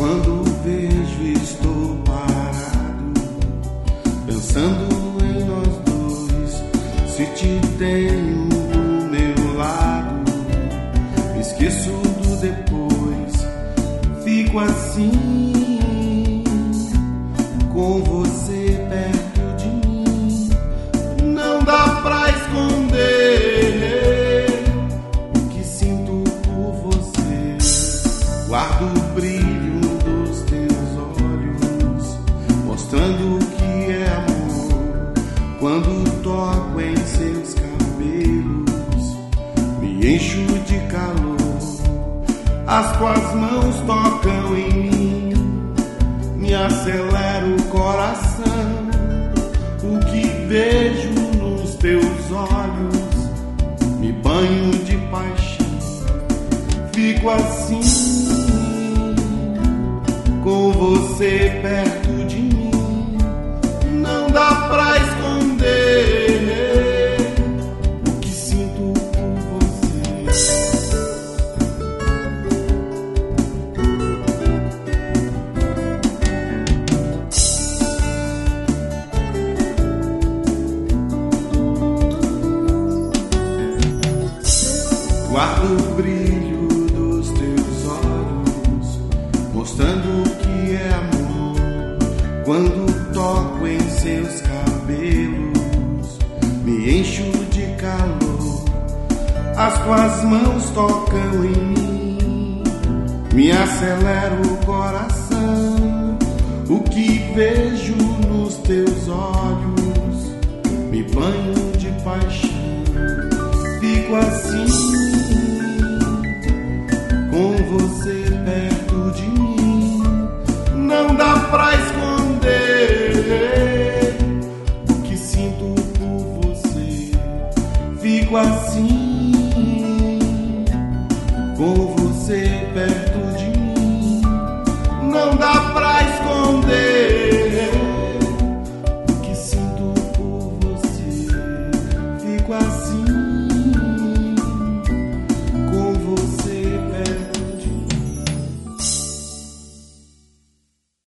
quando vejo estou parado, pensando em nós dois. Se te tenho do meu lado, me esqueço do depois. Fico assim, com você perto de mim. Não dá pra esconder o que sinto por você. Guardo o brilho dos teus olhos, mostrando o que é amor. Quando toco em seus cabelos, me encho de calor. As tuas mãos tocam em mim, me acelera o coração. O que vejo nos teus olhos me banho de paixão. Fico assim, com você perto de mim. Não dá pra esconder o que sinto por você. Guardo o brilho dos teus olhos, mostrando o que é amor. Quando toco em seus cabelos, me encho de calor. As tuas mãos tocam em mim, me acelera o coração. O que vejo nos teus olhos me banho de paixão. Fico assim, com você perto de mim. Não dá pra esconder o que sinto por você. Fico assim, com você perto